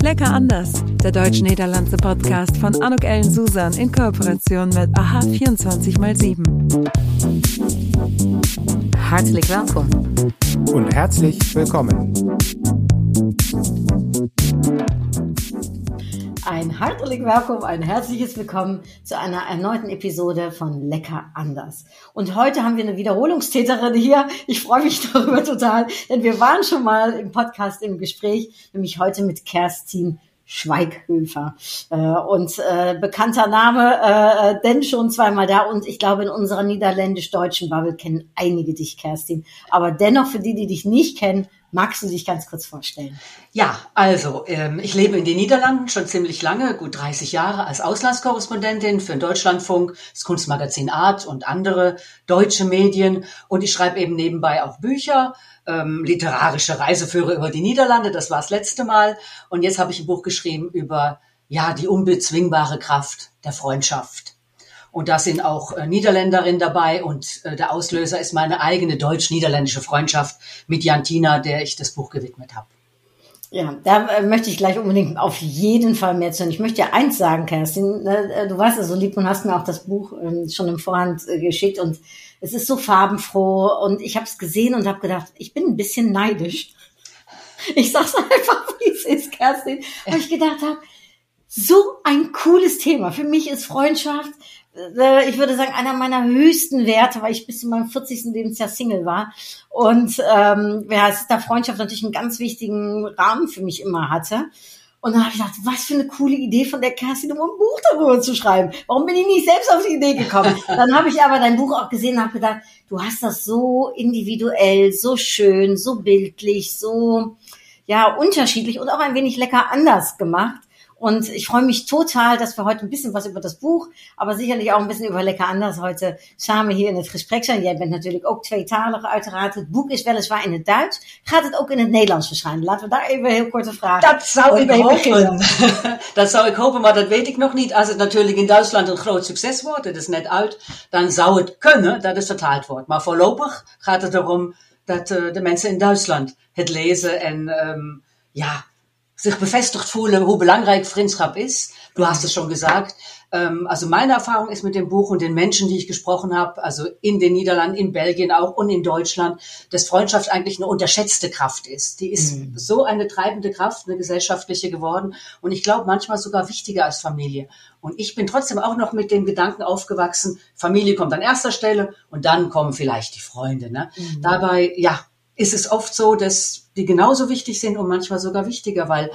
Lecker anders, der deutsch-niederlandse Podcast von Anouk Ellen Susan in Kooperation mit AHA 24x7. Hartelijk welkom. Und herzlich willkommen. Ein hartelijk welkom, ein herzliches Willkommen zu einer erneuten Episode von Lecker anders. Und heute haben wir eine Wiederholungstäterin hier. Ich freue mich darüber total, denn wir waren schon mal im Podcast im Gespräch, nämlich heute mit Kerstin Schweighöfer. Bekannter Name, denn schon zweimal da. Und ich glaube, in unserer niederländisch-deutschen Bubble kennen einige dich, Kerstin. Aber dennoch, für die dich nicht kennen, magst du dich ganz kurz vorstellen? Ja, also ich lebe in den Niederlanden schon ziemlich lange, gut 30 Jahre als Auslandskorrespondentin für den Deutschlandfunk, das Kunstmagazin Art und andere deutsche Medien. Und ich schreibe eben nebenbei auch Bücher, literarische Reiseführer über die Niederlande, das war das letzte Mal. Und jetzt habe ich ein Buch geschrieben über die unbezwingbare Kraft der Freundschaft. Und da sind auch Niederländerinnen dabei und der Auslöser ist meine eigene deutsch-niederländische Freundschaft mit Jantina, der ich das Buch gewidmet habe. Ja, da möchte ich gleich unbedingt auf jeden Fall mehr zu hören. Ich möchte dir eins sagen, Kerstin, du warst ja so lieb und hast mir auch das Buch schon im Vorhand geschickt und es ist so farbenfroh und ich habe es gesehen und habe gedacht, ich bin ein bisschen neidisch. Ich sag's einfach, wie es ist, Kerstin, weil ich gedacht habe, so ein cooles Thema. Für mich ist Freundschaft, ich würde sagen, einer meiner höchsten Werte, weil ich bis zu meinem 40. Lebensjahr Single war. Und es ist da Freundschaft natürlich einen ganz wichtigen Rahmen für mich immer hatte. Und dann habe ich gedacht, was für eine coole Idee von der Kerstin, um ein Buch darüber zu schreiben. Warum bin ich nicht selbst auf die Idee gekommen? Dann habe ich aber dein Buch auch gesehen und habe gedacht, du hast das so individuell, so schön, so bildlich, so unterschiedlich und auch ein wenig lecker anders gemacht. Und ich freue mich total, dass wir heute een bisschen was über das Buch, aber sicherlich auch een bisschen über Lekker Anders heute samen hier in het gesprek zijn. Jij bent natuurlijk ook tweetalig uiteraard. Het boek is weliswaar in het Duits. Gaat het ook in het Nederlands verschijnen? Laten we daar even heel korte vragen. Dat zou ik hopen. Dat zou ik hopen, maar dat weet ik nog niet. Als het natuurlijk in Duitsland een groot succes wordt, het is net uit, dan zou het kunnen dat het vertaald wordt. Maar voorlopig gaat het erom dat de mensen in Duitsland het lezen en sich befestigt fühlen, hoe belangrijk vriendschap ist. Du hast es schon gesagt. Also meine Erfahrung ist mit dem Buch und den Menschen, die ich gesprochen habe, also in den Niederlanden, in Belgien auch und in Deutschland, dass Freundschaft eigentlich eine unterschätzte Kraft ist. Die ist so eine treibende Kraft, eine gesellschaftliche geworden und ich glaube manchmal sogar wichtiger als Familie. Und ich bin trotzdem auch noch mit dem Gedanken aufgewachsen, Familie kommt an erster Stelle und dann kommen vielleicht die Freunde. Ne? Dabei, ist es oft so, dass die genauso wichtig sind und manchmal sogar wichtiger, weil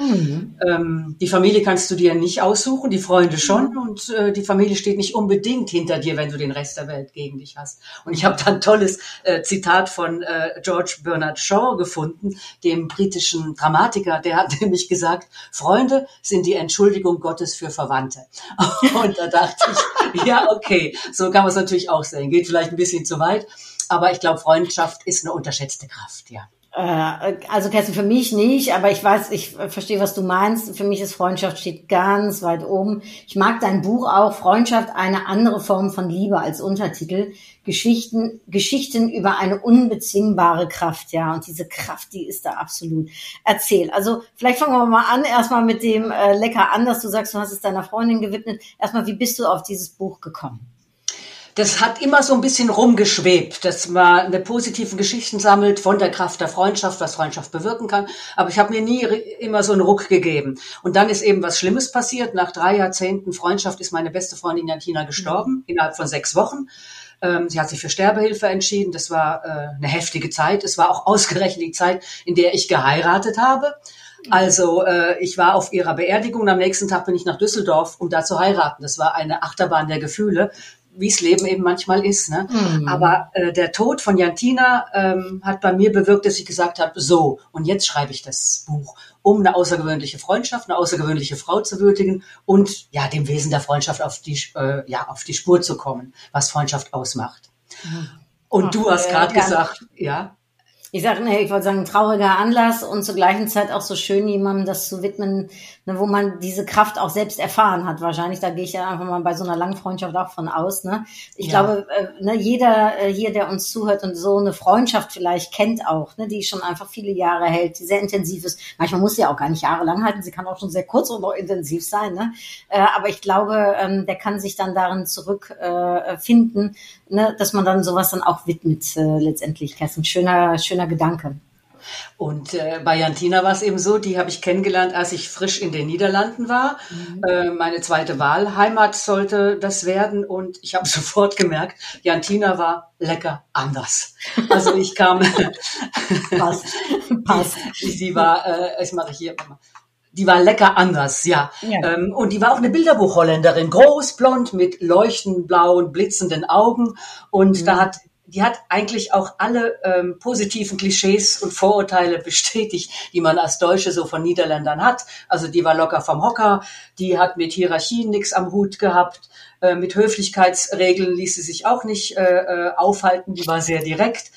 die Familie kannst du dir nicht aussuchen, die Freunde schon und die Familie steht nicht unbedingt hinter dir, wenn du den Rest der Welt gegen dich hast. Und ich habe da ein tolles Zitat von George Bernard Shaw gefunden, dem britischen Dramatiker, der hat nämlich gesagt, Freunde sind die Entschuldigung Gottes für Verwandte. Und da dachte ich, ja okay, so kann man es natürlich auch sehen, geht vielleicht ein bisschen zu weit, aber ich glaube, Freundschaft ist eine unterschätzte Kraft, ja. Also Kerstin, für mich nicht, aber ich verstehe, was du meinst. Für mich ist Freundschaft steht ganz weit oben. Ich mag dein Buch auch, Freundschaft, eine andere Form von Liebe als Untertitel. Geschichten über eine unbezwingbare Kraft, ja. Und diese Kraft, die ist da absolut. Erzähl. Also vielleicht fangen wir mal an, erstmal mit dem Lecker Anders. Du sagst, du hast es deiner Freundin gewidmet. Erstmal, wie bist du auf dieses Buch gekommen? Das hat immer so ein bisschen rumgeschwebt, dass man eine positiven Geschichten sammelt von der Kraft der Freundschaft, was Freundschaft bewirken kann. Aber ich habe mir nie immer so einen Ruck gegeben. Und dann ist eben was Schlimmes passiert. Nach 3 Jahrzehnten Freundschaft ist meine beste Freundin Jantina gestorben, innerhalb von 6 Wochen. Sie hat sich für Sterbehilfe entschieden. Das war eine heftige Zeit. Es war auch ausgerechnet die Zeit, in der ich geheiratet habe. Also ich war auf ihrer Beerdigung und am nächsten Tag bin ich nach Düsseldorf, um da zu heiraten. Das war eine Achterbahn der Gefühle, wie es Leben eben manchmal ist. Ne? Aber der Tod von Jantina hat bei mir bewirkt, dass ich gesagt habe, so, und jetzt schreibe ich das Buch, um eine außergewöhnliche Freundschaft, eine außergewöhnliche Frau zu würdigen und dem Wesen der Freundschaft auf die Spur zu kommen, was Freundschaft ausmacht. Und du hast gerade gesagt, Ich sage, nee, ich wollte sagen, ein trauriger Anlass und zur gleichen Zeit auch so schön, jemandem das zu widmen, ne, wo man diese Kraft auch selbst erfahren hat. Wahrscheinlich, da gehe ich ja einfach mal bei so einer langen Freundschaft auch von aus. Ne? Ich glaube, ne, jeder hier, der uns zuhört und so eine Freundschaft vielleicht kennt auch, ne, die schon einfach viele Jahre hält, die sehr intensiv ist. Manchmal muss sie auch gar nicht jahrelang halten, sie kann auch schon sehr kurz und auch intensiv sein. Ne? Aber ich glaube, der kann sich dann darin zurückfinden, ne, dass man dann sowas dann auch widmet letztendlich. Das ist ein schöner Gedanke. Und bei Jantina war es eben so, die habe ich kennengelernt, als ich frisch in den Niederlanden war. Meine zweite Wahlheimat sollte das werden und ich habe sofort gemerkt, Jantina war lecker anders. Also ich kam... Passt. Sie war, ich mache hier... Die war lecker anders, ja. Und die war auch eine Bilderbuchholländerin, groß, blond, mit leuchtend blauen, blitzenden Augen. Und die hat eigentlich auch alle positiven Klischees und Vorurteile bestätigt, die man als Deutsche so von Niederländern hat. Also die war locker vom Hocker, die hat mit Hierarchien nichts am Hut gehabt, mit Höflichkeitsregeln ließ sie sich auch nicht aufhalten, die war sehr direkt.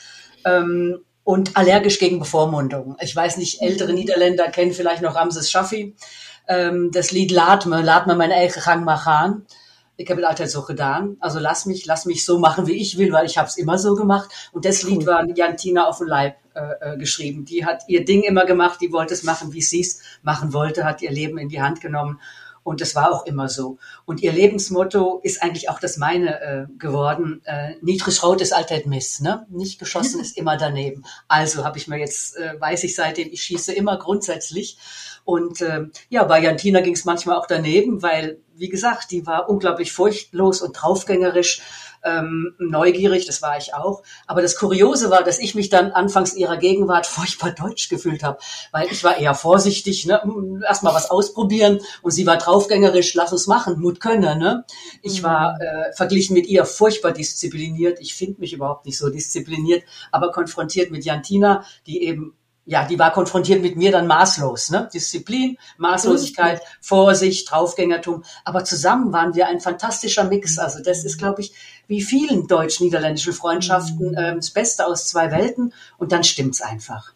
Und allergisch gegen Bevormundung. Ich weiß nicht, ältere Niederländer kennen vielleicht noch Ramses Shaffi. Das Lied Laat me mijn eigen gang maar gaan. Ik heb het altijd zo gedaan. Also lass mich so machen, wie ich will, weil ich habe es immer so gemacht. Und das Lied war Jantina auf den Leib geschrieben. Die hat ihr Ding immer gemacht, die wollte es machen, wie sie es machen wollte, hat ihr Leben in die Hand genommen. Und das war auch immer so. Und ihr Lebensmotto ist eigentlich auch das meine geworden. Niet geschoten ist altijd mis, ne? Nicht geschossen ist immer daneben. Also habe ich mir jetzt, weiß ich seitdem, ich schieße immer grundsätzlich. Und bei Jantina ging es manchmal auch daneben, weil, wie gesagt, die war unglaublich furchtlos und draufgängerisch. Neugierig, das war ich auch. Aber das Kuriose war, dass ich mich dann anfangs ihrer Gegenwart furchtbar deutsch gefühlt habe, weil ich war eher vorsichtig, ne, erst mal was ausprobieren und sie war draufgängerisch, lass uns machen, Mut können, ne. Ich war verglichen mit ihr furchtbar diszipliniert. Ich finde mich überhaupt nicht so diszipliniert, aber konfrontiert mit Jantina, die eben die war konfrontiert mit mir dann maßlos, ne? Disziplin, Maßlosigkeit, Vorsicht, Draufgängertum. Aber zusammen waren wir ein fantastischer Mix. Also das ist, glaube ich, wie vielen deutsch-niederländischen Freundschaften das Beste aus zwei Welten. Und dann stimmt's einfach.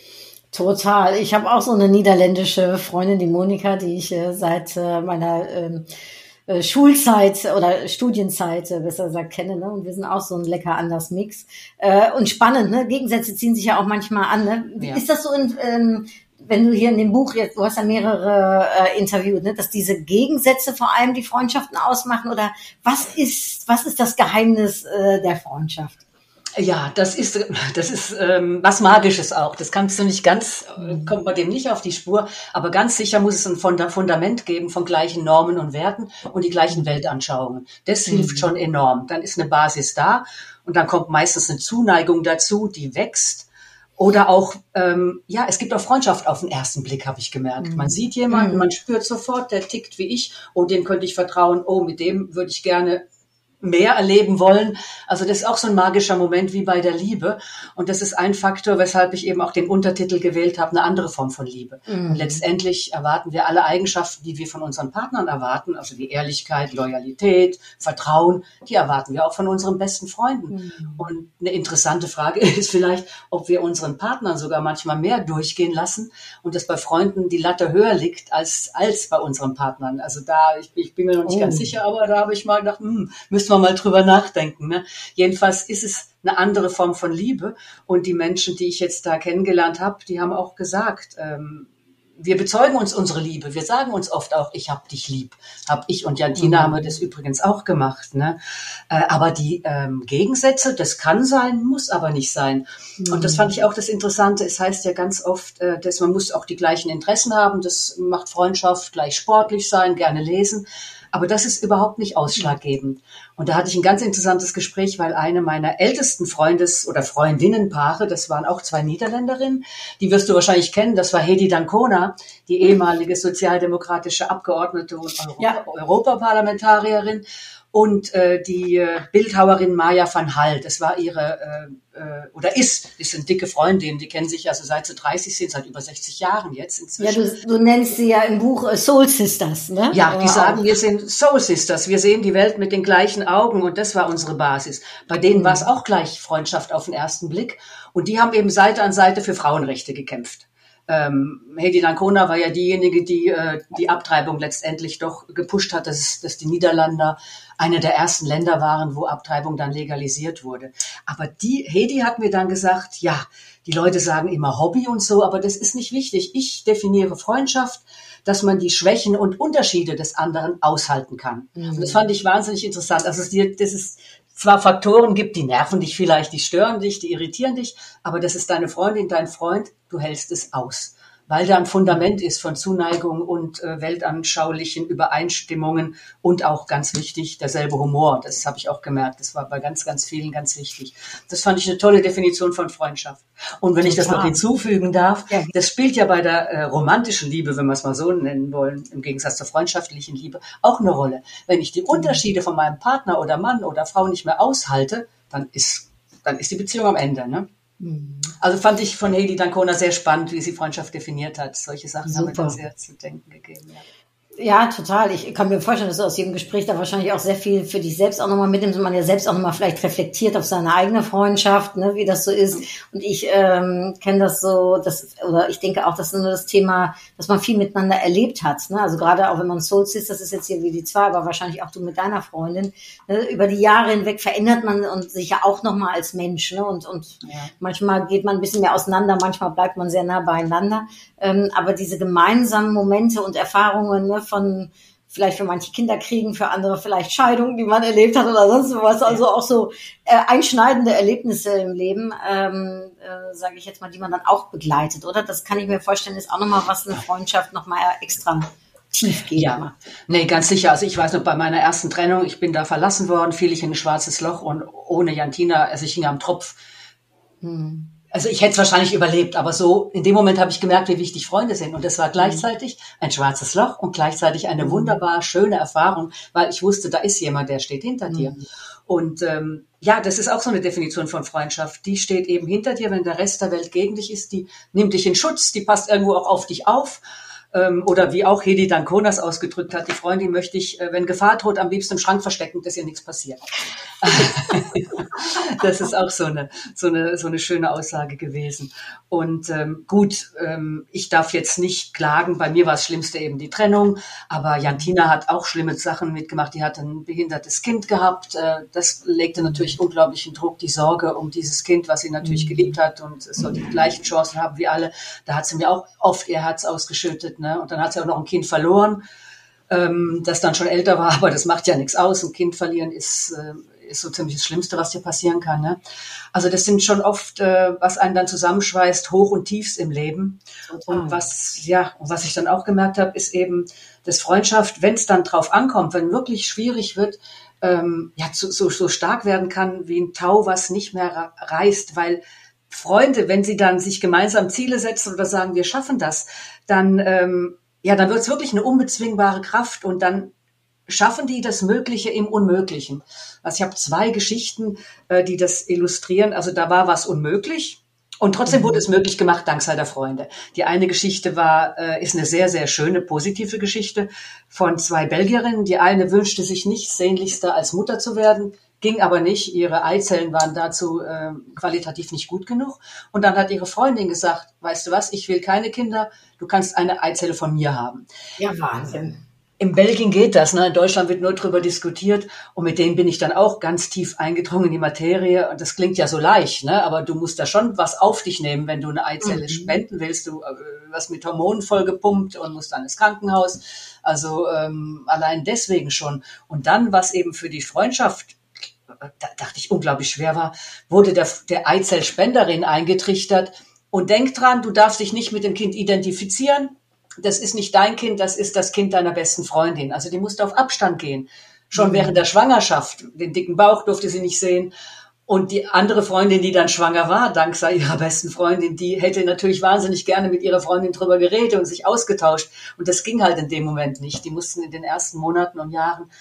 Total. Ich habe auch so eine niederländische Freundin, die Monika, die ich seit meiner Schulzeit oder Studienzeit, besser gesagt, kenne, ne? Und wir sind auch so ein lecker anders Mix. Und spannend, ne? Gegensätze ziehen sich ja auch manchmal an, ne? Ja. Ist das so wenn du hier in dem Buch jetzt, du hast ja mehrere interviewt, ne? Dass diese Gegensätze vor allem die Freundschaften ausmachen oder was ist das Geheimnis der Freundschaft? Ja, das ist was Magisches auch. Das kannst du nicht ganz, kommt man dem nicht auf die Spur, aber ganz sicher muss es ein Fundament geben von gleichen Normen und Werten und die gleichen Weltanschauungen. Das hilft schon enorm. Dann ist eine Basis da und dann kommt meistens eine Zuneigung dazu, die wächst. Oder auch, es gibt auch Freundschaft auf den ersten Blick, habe ich gemerkt. Man sieht jemanden, man spürt sofort, der tickt wie ich, dem könnte ich vertrauen, mit dem würde ich gerne mehr erleben wollen. Also das ist auch so ein magischer Moment wie bei der Liebe. Und das ist ein Faktor, weshalb ich eben auch den Untertitel gewählt habe, eine andere Form von Liebe. Und letztendlich erwarten wir alle Eigenschaften, die wir von unseren Partnern erwarten, also die Ehrlichkeit, Loyalität, Vertrauen, die erwarten wir auch von unseren besten Freunden. Und eine interessante Frage ist vielleicht, ob wir unseren Partnern sogar manchmal mehr durchgehen lassen und dass bei Freunden die Latte höher liegt als bei unseren Partnern. Also ich bin mir noch nicht ganz sicher, aber da habe ich mal gedacht, müssen wir mal drüber nachdenken. Ne? Jedenfalls ist es eine andere Form von Liebe. Und die Menschen, die ich jetzt da kennengelernt habe, die haben auch gesagt, wir bezeugen uns unsere Liebe. Wir sagen uns oft auch, ich hab dich lieb. Ich und Jantina haben wir das übrigens auch gemacht. Ne? Aber die Gegensätze, das kann sein, muss aber nicht sein. Und das fand ich auch das Interessante. Es heißt ja ganz oft, dass man muss auch die gleichen Interessen haben. Das macht Freundschaft, gleich sportlich sein, gerne lesen. Aber das ist überhaupt nicht ausschlaggebend. Und da hatte ich ein ganz interessantes Gespräch, weil eine meiner ältesten oder Freundinnenpaare, das waren auch zwei Niederländerinnen, die wirst du wahrscheinlich kennen, das war Hedy Dancona, die ehemalige sozialdemokratische Abgeordnete und Europaparlamentarierin. und die Bildhauerin Maya van Hal. Das war ihre, ist eine dicke Freundin, die kennen sich also seit sie 30 sind, seit über 60 Jahren jetzt inzwischen. Ja, du nennst sie ja im Buch Soul Sisters, ne? Ja, die sagen, wir sind Soul Sisters, wir sehen die Welt mit den gleichen Augen und das war unsere Basis. Bei denen war es auch gleich Freundschaft auf den ersten Blick und die haben eben Seite an Seite für Frauenrechte gekämpft. Hedy Dancona war ja diejenige, die die Abtreibung letztendlich doch gepusht hat, dass die Niederlande eine der ersten Länder waren, wo Abtreibung dann legalisiert wurde. Aber Hedy hat mir dann gesagt, ja, die Leute sagen immer Hobby und so, aber das ist nicht wichtig. Ich definiere Freundschaft, dass man die Schwächen und Unterschiede des anderen aushalten kann. Und das fand ich wahnsinnig interessant. Also dass es zwar Faktoren gibt, die nerven dich vielleicht, die stören dich, die irritieren dich, aber das ist deine Freundin, dein Freund, du hältst es aus. Weil da ein Fundament ist von Zuneigung und weltanschaulichen Übereinstimmungen und auch ganz wichtig, derselbe Humor. Das habe ich auch gemerkt. Das war bei ganz, ganz vielen ganz wichtig. Das fand ich eine tolle Definition von Freundschaft. Und wenn ich das noch hinzufügen darf, das spielt ja bei der romantischen Liebe, wenn wir es mal so nennen wollen, im Gegensatz zur freundschaftlichen Liebe, auch eine Rolle. Wenn ich die Unterschiede von meinem Partner oder Mann oder Frau nicht mehr aushalte, dann ist die Beziehung am Ende, ne? Also fand ich von Hedy Dancona sehr spannend, wie sie Freundschaft definiert hat. Solche Sachen haben mir dann sehr zu denken gegeben. Ja. Ja, total. Ich kann mir vorstellen, dass du aus jedem Gespräch da wahrscheinlich auch sehr viel für dich selbst auch nochmal mitnimmst und man ja selbst auch nochmal vielleicht reflektiert auf seine eigene Freundschaft, ne, wie das so ist. Und ich kenne das so, oder ich denke auch, das ist nur das Thema, dass man viel miteinander erlebt hat. Ne? Also gerade auch wenn man Soul ist, das ist jetzt hier wie die zwei, aber wahrscheinlich auch du mit deiner Freundin. Ne? Über die Jahre hinweg verändert man und sich ja auch nochmal als Mensch. Ne? Und manchmal geht man ein bisschen mehr auseinander, manchmal bleibt man sehr nah beieinander. Aber diese gemeinsamen Momente und Erfahrungen, ne, von vielleicht für manche Kinder kriegen, für andere vielleicht Scheidungen, die man erlebt hat oder sonst was, also auch so einschneidende Erlebnisse im Leben, sage ich jetzt mal, die man dann auch begleitet, oder? Das kann ich mir vorstellen, ist auch nochmal was, eine Freundschaft nochmal extra tief geht. Ja, nee, ganz sicher. Also ich weiß noch, bei meiner ersten Trennung, ich bin da verlassen worden, fiel ich in ein schwarzes Loch und ohne Jantina, also ich hing am Tropf. Also ich hätte es wahrscheinlich überlebt, aber so in dem Moment habe ich gemerkt, wie wichtig Freunde sind. Und das war gleichzeitig ein schwarzes Loch und gleichzeitig eine wunderbar schöne Erfahrung, weil ich wusste, da ist jemand, der steht hinter dir. Und das ist auch so eine Definition von Freundschaft. Die steht eben hinter dir, wenn der Rest der Welt gegen dich ist. Die nimmt dich in Schutz, die passt irgendwo auch auf dich auf. Oder wie auch Hedy Dancona ausgedrückt hat, die Freundin möchte ich, wenn Gefahr droht, am liebsten im Schrank verstecken, dass ihr nichts passiert. Das ist auch so eine schöne Aussage gewesen. Und ich darf jetzt nicht klagen, bei mir war das Schlimmste eben die Trennung, aber Jantina hat auch schlimme Sachen mitgemacht, die hat ein behindertes Kind gehabt, das legte natürlich unglaublichen Druck, die Sorge um dieses Kind, was sie natürlich geliebt hat und es soll die gleichen Chancen haben wie alle, da hat sie mir auch oft ihr Herz ausgeschüttet, ne? Und dann hat sie auch noch ein Kind verloren, das dann schon älter war, aber das macht ja nichts aus, ein Kind verlieren ist so ziemlich das Schlimmste, was dir passieren kann. Ne? Also das sind schon oft, was einen dann zusammenschweißt, Hoch und Tiefs im Leben. Total. Und was ich dann auch gemerkt habe, ist eben, dass Freundschaft, wenn es dann drauf ankommt, wenn wirklich schwierig wird, so stark werden kann wie ein Tau, was nicht mehr reißt, weil Freunde, wenn sie dann sich gemeinsam Ziele setzen oder sagen, wir schaffen das, dann wird es wirklich eine unbezwingbare Kraft und dann schaffen die das Mögliche im Unmöglichen. Also ich habe 2 Geschichten, die das illustrieren. Also da war was unmöglich und trotzdem wurde es möglich gemacht, dank seiner Freunde. Die eine Geschichte ist eine sehr, sehr schöne, positive Geschichte von 2 Belgierinnen. Die eine wünschte sich nichts sehnlichster als Mutter zu werden, ging aber nicht. Ihre Eizellen waren dazu qualitativ nicht gut genug. Und dann hat ihre Freundin gesagt, weißt du was, ich will keine Kinder, du kannst eine Eizelle von mir haben. Ja, Wahnsinn. In Belgien geht das, ne? In Deutschland wird nur drüber diskutiert und mit denen bin ich dann auch ganz tief eingedrungen in die Materie und das klingt ja so leicht, ne? Aber du musst da schon was auf dich nehmen, wenn du eine Eizelle spenden willst, du was mit Hormonen vollgepumpt und musst dann ins Krankenhaus, also allein deswegen schon. Und dann, was eben für die Freundschaft, da dachte ich, unglaublich schwer war, wurde der Eizellspenderin eingetrichtert und denk dran, du darfst dich nicht mit dem Kind identifizieren. Das ist nicht dein Kind, das ist das Kind deiner besten Freundin. Also die musste auf Abstand gehen. Schon während der Schwangerschaft. Den dicken Bauch durfte sie nicht sehen. Und die andere Freundin, die dann schwanger war, dank ihrer besten Freundin, die hätte natürlich wahnsinnig gerne mit ihrer Freundin drüber geredet und sich ausgetauscht. Und das ging halt in dem Moment nicht. Die mussten in den ersten Monaten und Jahren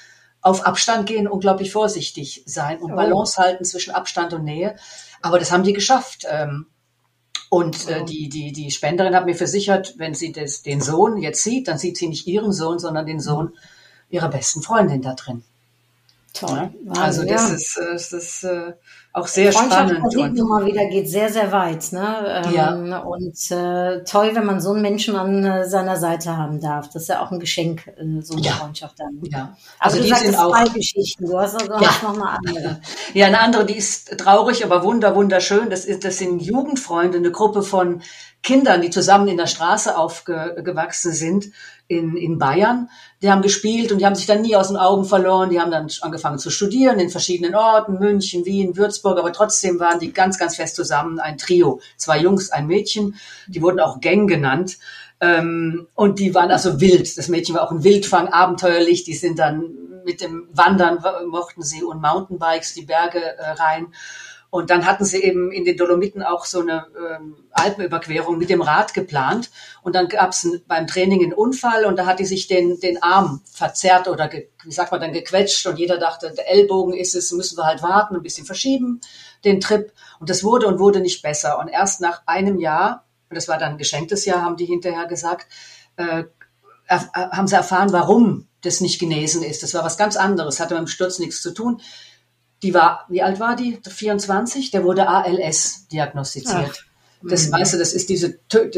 auf Abstand gehen, unglaublich vorsichtig sein und Balance halten zwischen Abstand und Nähe. Aber das haben die geschafft. Und die Spenderin hat mir versichert, wenn sie den Sohn jetzt sieht, dann sieht sie nicht ihren Sohn, sondern den Sohn ihrer besten Freundin da drin. Toll. Ja? Also das ist auch sehr spannend. Das sieht man mal wieder, geht sehr, sehr weit. Ne? Und toll, wenn man so einen Menschen an seiner Seite haben darf. Das ist ja auch ein Geschenk, so eine Freundschaft dann. Ja. Also du sagst auch 2 Geschichten, du hast noch eine andere. Ja, eine andere, die ist traurig, aber wunderschön. Das sind Jugendfreunde, eine Gruppe von Kindern, die zusammen in der Straße aufgewachsen sind in Bayern. Die haben gespielt und die haben sich dann nie aus den Augen verloren. Die haben dann angefangen zu studieren in verschiedenen Orten, München, Wien, Würzburg, aber trotzdem waren die ganz, ganz fest zusammen, ein Trio. 2 Jungs, ein Mädchen, die wurden auch Gang genannt. Und die waren also wild. Das Mädchen war auch ein Wildfang, abenteuerlich. Die sind dann mit dem Wandern, mochten sie, und Mountainbikes die Berge rein. Und dann hatten sie eben in den Dolomiten auch so eine Alpenüberquerung mit dem Rad geplant. Und dann gab es beim Training einen Unfall und da hat die sich den Arm verzerrt oder gequetscht. Und jeder dachte, der Ellbogen ist es, müssen wir halt warten, ein bisschen verschieben, den Trip. Und das wurde nicht besser. Und erst nach einem Jahr, und das war dann ein geschenktes Jahr, haben die hinterher gesagt, haben sie erfahren, warum das nicht genesen ist. Das war was ganz anderes, hatte mit dem Sturz nichts zu tun. Wie alt war die? 24? Der wurde ALS diagnostiziert. Das weißt du, das ist jetzt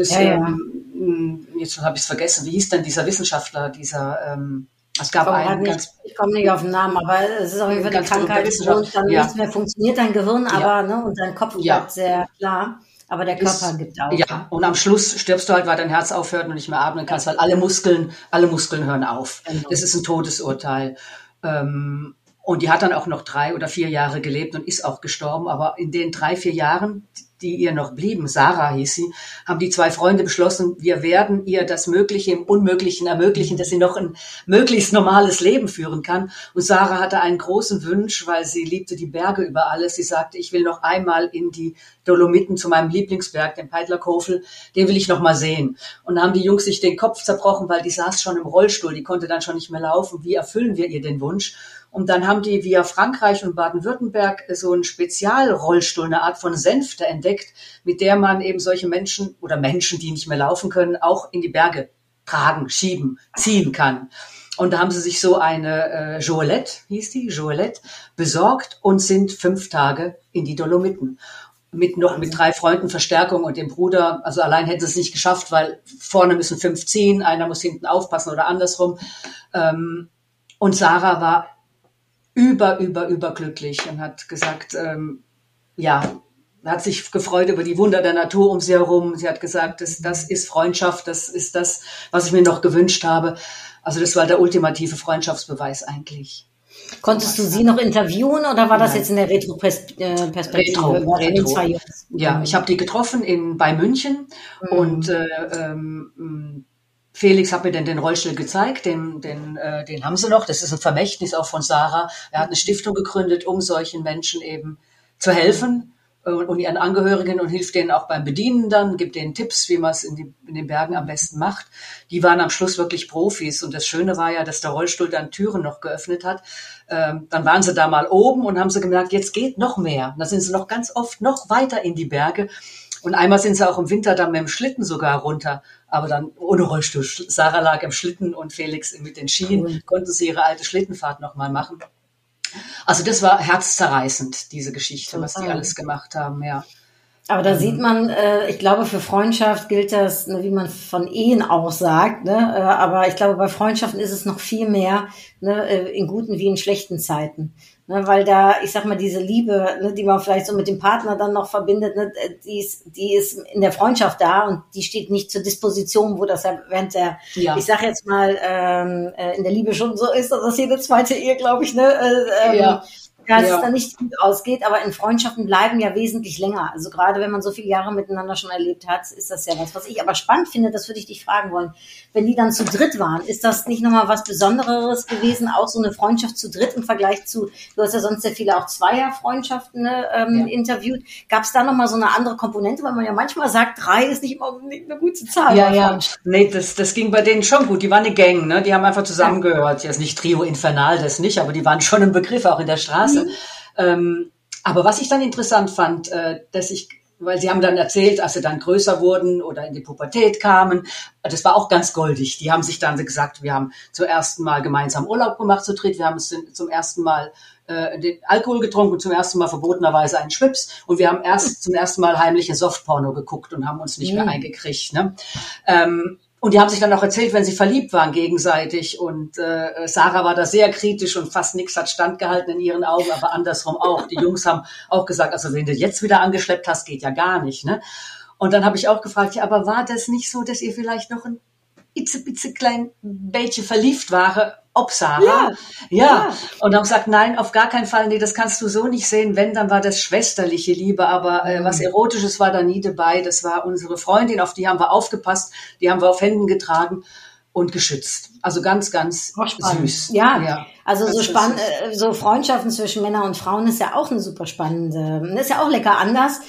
habe ich es vergessen, wie hieß denn dieser Wissenschaftler, es gab ich komme nicht auf den Namen, aber es ist auf jeden Fall eine Krankheit, und dann nichts mehr funktioniert, dein Gehirn, aber und dein Kopf bleibt sehr klar. Aber der Körper gibt auf. Ja, und am Schluss stirbst du halt, weil dein Herz aufhört und nicht mehr atmen kannst, weil alle Muskeln hören auf. Genau. Das ist ein Todesurteil. Und die hat dann auch noch 3 oder 4 Jahre gelebt und ist auch gestorben. Aber in den 3, 4 Jahren, die ihr noch blieben, Sarah hieß sie, haben die 2 Freunde beschlossen, wir werden ihr das Mögliche im Unmöglichen ermöglichen, dass sie noch ein möglichst normales Leben führen kann. Und Sarah hatte einen großen Wunsch, weil sie liebte die Berge über alles. Sie sagte, ich will noch einmal in die Dolomiten zu meinem Lieblingsberg, den Peitlerkofel, den will ich noch mal sehen. Und da haben die Jungs sich den Kopf zerbrochen, weil die saß schon im Rollstuhl, die konnte dann schon nicht mehr laufen. Wie erfüllen wir ihr den Wunsch? Und dann haben die via Frankreich und Baden-Württemberg so einen Spezialrollstuhl, eine Art von Sänfte entdeckt, mit der man eben solche Menschen, die nicht mehr laufen können, auch in die Berge tragen, schieben, ziehen kann. Und da haben sie sich so eine Joëlette besorgt und sind 5 Tage in die Dolomiten. Mit 3 Freunden Verstärkung und dem Bruder, also allein hätte es nicht geschafft, weil vorne müssen 5 ziehen, einer muss hinten aufpassen oder andersrum. Und Sarah war überglücklich und hat gesagt, hat sich gefreut über die Wunder der Natur um sie herum. Sie hat gesagt, das ist Freundschaft, das ist das, was ich mir noch gewünscht habe. Also das war der ultimative Freundschaftsbeweis eigentlich. Konntest du sie noch interviewen oder war das jetzt in der Retro-Perspektive? Retro. Ja, ich habe die getroffen bei München und Felix hat mir dann den Rollstuhl gezeigt, den haben sie noch. Das ist ein Vermächtnis auch von Sarah. Er hat eine Stiftung gegründet, um solchen Menschen eben zu helfen und ihren Angehörigen, und hilft denen auch beim Bedienen dann, gibt denen Tipps, wie man es in den Bergen am besten macht. Die waren am Schluss wirklich Profis, und das Schöne war ja, dass der Rollstuhl dann Türen noch geöffnet hat. Dann waren sie da mal oben und haben sie gemerkt, jetzt geht noch mehr. Da sind sie noch ganz oft noch weiter in die Berge. Und einmal sind sie auch im Winter dann mit dem Schlitten sogar runter, aber dann ohne Rollstuhl. Sarah lag im Schlitten und Felix mit den Skien, konnten sie ihre alte Schlittenfahrt nochmal machen. Also das war herzzerreißend, diese Geschichte, was die alles gemacht haben, ja. Aber da sieht man, ich glaube, für Freundschaft gilt das, wie man von Ehen auch sagt, ne? Aber ich glaube, bei Freundschaften ist es noch viel mehr, ne, in guten wie in schlechten Zeiten. Ne? Weil da, ich sag mal, diese Liebe, ne, die man vielleicht so mit dem Partner dann noch verbindet, ne, die ist in der Freundschaft da, und die steht nicht zur Disposition, wo das ja während der, ich sag jetzt mal, in der Liebe schon so ist, dass das jede zweite Ehe, glaube ich, ne, dass es dann nicht gut ausgeht, aber in Freundschaften bleiben ja wesentlich länger. Also gerade wenn man so viele Jahre miteinander schon erlebt hat, ist das ja was ich aber spannend finde, das würde ich dich fragen wollen. Wenn die dann zu dritt waren, ist das nicht nochmal was Besonderes gewesen, auch so eine Freundschaft zu dritt im Vergleich zu, du hast ja sonst sehr viele auch Zweierfreundschaften interviewt. Gab es da nochmal so eine andere Komponente, weil man ja manchmal sagt, 3 ist nicht immer unbedingt eine gute Zahl. Ja. Nee, das ging bei denen schon gut. Die waren eine Gang, ne? Die haben einfach zusammengehört. Jetzt nicht Trio Infernal, das nicht, aber die waren schon im Begriff, auch in der Straße. Aber was ich dann interessant fand, weil sie haben dann erzählt, als sie dann größer wurden oder in die Pubertät kamen, das war auch ganz goldig. Die haben sich dann gesagt, wir haben zum ersten Mal gemeinsam Urlaub gemacht zu dritt, wir haben zum ersten Mal den Alkohol getrunken und zum ersten Mal verbotenerweise einen Schwips und wir haben zum ersten Mal heimliche Softporno geguckt und haben uns nicht mehr eingekriegt. Ne? Und die haben sich dann auch erzählt, wenn sie verliebt waren gegenseitig und Sarah war da sehr kritisch und fast nichts hat standgehalten in ihren Augen, aber andersrum auch. Die Jungs haben auch gesagt, also wenn du jetzt wieder angeschleppt hast, geht ja gar nicht. Ne? Und dann habe ich auch gefragt, ja, aber war das nicht so, dass ihr vielleicht noch ein klein Bällchen verliebt war, ob Sarah? Ja. Und dann gesagt, nein, auf gar keinen Fall, nee, das kannst du so nicht sehen. Wenn, dann war das schwesterliche Liebe, aber was Erotisches war da nie dabei. Das war unsere Freundin, auf die haben wir aufgepasst, die haben wir auf Händen getragen und geschützt. Also ganz, ganz süß. Ja. Also so spannend, so Freundschaften zwischen Männern und Frauen ist ja auch eine super spannende, ist ja auch lecker anders.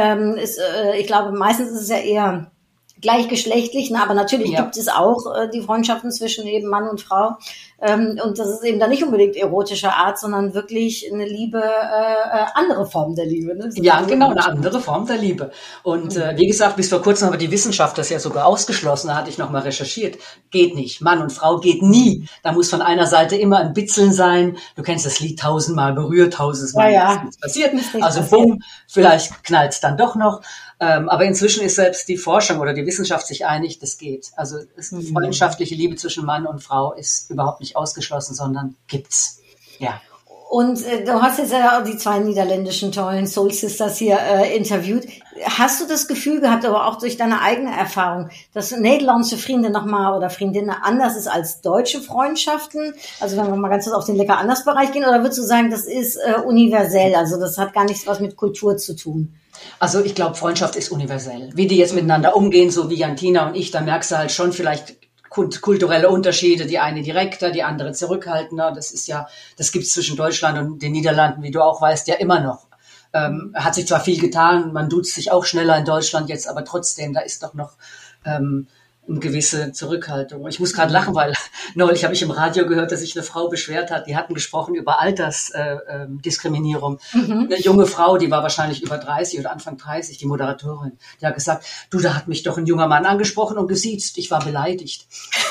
Ich glaube, meistens ist es ja eher gleichgeschlechtlich, aber natürlich gibt es auch die Freundschaften zwischen eben Mann und Frau. Und das ist eben dann nicht unbedingt erotischer Art, sondern wirklich eine Liebe, andere Form der Liebe. Ne? So genau, eine andere Form der Liebe. Und wie gesagt, bis vor kurzem haben die Wissenschaft das ja sogar ausgeschlossen, da hatte ich nochmal recherchiert. Geht nicht. Mann und Frau geht nie. Da muss von einer Seite immer ein Bitzeln sein. Du kennst das Lied 1000-mal berührt, 1000-mal ist passiert. Also bumm, vielleicht knallt's dann doch noch. Aber inzwischen ist selbst die Forschung oder die Wissenschaft sich einig, das geht. Also freundschaftliche Liebe zwischen Mann und Frau ist überhaupt nicht ausgeschlossen, sondern gibt's. Ja. Und du hast jetzt ja auch die 2 niederländischen tollen Soul Sisters hier interviewt. Hast du das Gefühl gehabt, aber auch durch deine eigene Erfahrung, dass Nederlandse Vrienden nochmal oder Freundinnen anders ist als deutsche Freundschaften? Also wenn wir mal ganz kurz auf den Lecker-Anders-Bereich gehen, oder würdest du sagen, das ist universell? Also das hat gar nichts was mit Kultur zu tun? Also ich glaube, Freundschaft ist universell. Wie die jetzt miteinander umgehen, so wie Jantina und ich, da merkst du halt schon vielleicht kulturelle Unterschiede, die eine direkter, die andere zurückhaltender. Das gibt's zwischen Deutschland und den Niederlanden, wie du auch weißt, ja immer noch. Hat sich zwar viel getan, man duzt sich auch schneller in Deutschland jetzt, aber trotzdem, da ist doch noch eine gewisse Zurückhaltung. Ich muss gerade lachen, weil neulich habe ich im Radio gehört, dass sich eine Frau beschwert hat, die hatten gesprochen über Altersdiskriminierung. Eine junge Frau, die war wahrscheinlich über 30 oder Anfang 30, die Moderatorin, die hat gesagt, du, da hat mich doch ein junger Mann angesprochen und gesiezt, ich war beleidigt.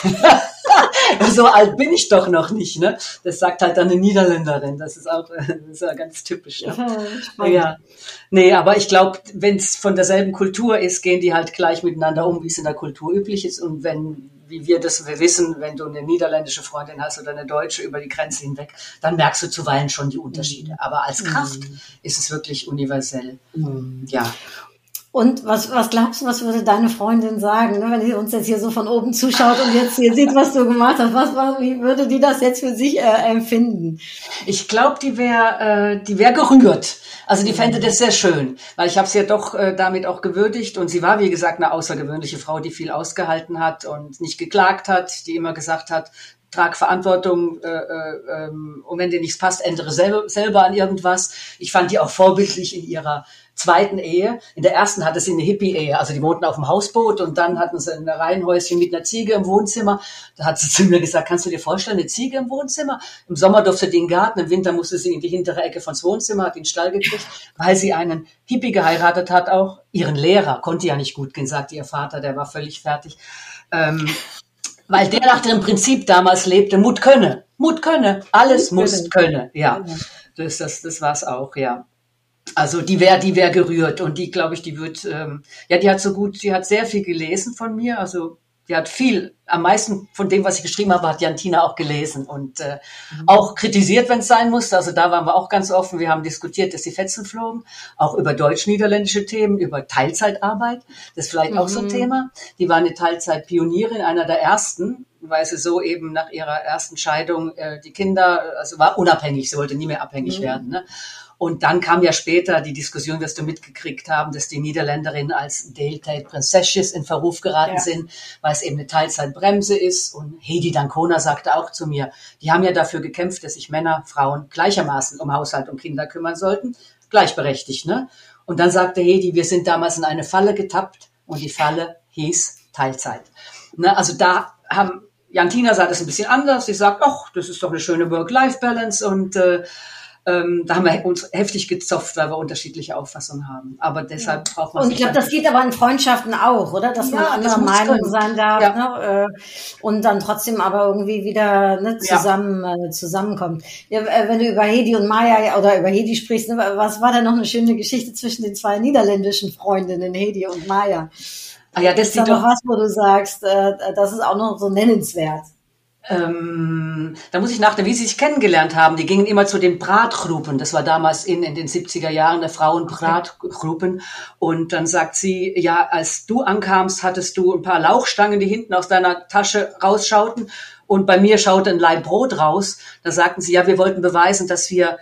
So alt bin ich doch noch nicht, ne? Das sagt halt dann eine Niederländerin, das ist ja ganz typisch. Ne? Ja. Nee, aber ich glaube, wenn es von derselben Kultur ist, gehen die halt gleich miteinander um, wie es in der Kultur üblich ist. Und wie wir wissen, wenn du eine niederländische Freundin hast oder eine deutsche über die Grenze hinweg, dann merkst du zuweilen schon die Unterschiede. Aber als Kraft ist es wirklich universell. Ja. Und was glaubst du, was würde deine Freundin sagen, ne, wenn sie uns jetzt hier so von oben zuschaut und jetzt hier sieht, was du gemacht hast? Wie würde die das jetzt für sich empfinden? Ich glaube, die wär gerührt. Also die fände das sehr schön, weil ich habe sie ja doch damit auch gewürdigt und sie war, wie gesagt, eine außergewöhnliche Frau, die viel ausgehalten hat und nicht geklagt hat, die immer gesagt hat, trag Verantwortung und wenn dir nichts passt, ändere selber an irgendwas. Ich fand die auch vorbildlich in ihrer zweiten Ehe. In der ersten hatte sie eine Hippie-Ehe, also die wohnten auf dem Hausboot und dann hatten sie ein Reihenhäuschen mit einer Ziege im Wohnzimmer. Da hat sie zu mir gesagt, kannst du dir vorstellen, eine Ziege im Wohnzimmer? Im Sommer durfte die in den Garten, im Winter musste sie in die hintere Ecke von Wohnzimmer, hat den Stall gekriegt, weil sie einen Hippie geheiratet hat, auch ihren Lehrer, konnte ja nicht gut gehen, sagte ihr Vater, der war völlig fertig. Weil der nach dem Prinzip damals lebte, Mut könne, alles muss könne, ja. Das war's auch, ja. Also die wär gerührt und die, glaube ich, die hat sehr viel gelesen von mir, also die hat am meisten von dem, was ich geschrieben habe, hat Jantina auch gelesen und auch kritisiert, wenn es sein musste. Also da waren wir auch ganz offen. Wir haben diskutiert, dass die Fetzen flogen, auch über deutsch-niederländische Themen, über Teilzeitarbeit. Das ist vielleicht auch so ein Thema. Die war eine Teilzeitpionierin, einer der ersten, weil sie so eben nach ihrer ersten Scheidung die Kinder, also war unabhängig, sie wollte nie mehr abhängig werden, ne? Und dann kam ja später die Diskussion, wirst du mitgekriegt haben, dass die Niederländerinnen als Deeltijd-Prinsesjes in Verruf geraten sind, weil es eben eine Teilzeitbremse ist. Und Hedi Dancona sagte auch zu mir, die haben ja dafür gekämpft, dass sich Männer, Frauen gleichermaßen um Haushalt und Kinder kümmern sollten, gleichberechtigt, ne? Und dann sagte Hedi, wir sind damals in eine Falle getappt und die Falle hieß Teilzeit. Ne? Also da Jantina sah das ein bisschen anders. Sie sagt, ach, das ist doch eine schöne Work-Life-Balance und da haben wir uns heftig gezopft, weil wir unterschiedliche Auffassungen haben. Aber deshalb braucht man. Und ich glaube, das geht aber in Freundschaften auch, oder? Dass man anderer Meinung sein darf, ne? Und dann trotzdem aber irgendwie wieder zusammenkommt. Ja, wenn du über Hedi und Maya oder über Hedi sprichst, ne, was war da noch eine schöne Geschichte zwischen den zwei niederländischen Freundinnen, Hedi und Maya? Ah ja, das ist doch was, wo du sagst, das ist auch noch so nennenswert. Da muss ich nachdenken, wie sie sich kennengelernt haben. Die gingen immer zu den Bratgruppen. Das war damals in den 70er Jahren der Frauenbratgruppen. Und dann sagt sie, ja, als du ankamst, hattest du ein paar Lauchstangen, die hinten aus deiner Tasche rausschauten. Und bei mir schaute ein Laib Brot raus. Da sagten sie, ja, wir wollten beweisen, dass wir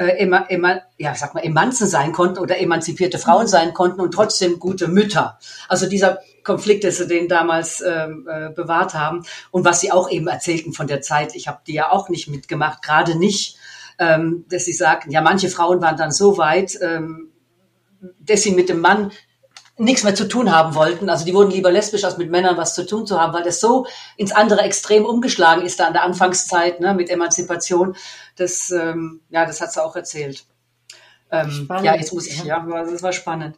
Emanzen sein konnten oder emanzipierte Frauen sein konnten und trotzdem gute Mütter. Also dieser Konflikt, den sie den damals bewahrt haben und was sie auch eben erzählten von der Zeit, ich habe die ja auch nicht mitgemacht, gerade nicht, dass sie sagten, ja, manche Frauen waren dann so weit, dass sie mit dem Mann nichts mehr zu tun haben wollten. Also die wurden lieber lesbisch, als mit Männern was zu tun zu haben, weil das so ins andere Extrem umgeschlagen ist da an der Anfangszeit, ne, mit Emanzipation. Das hat sie auch erzählt. Das war spannend.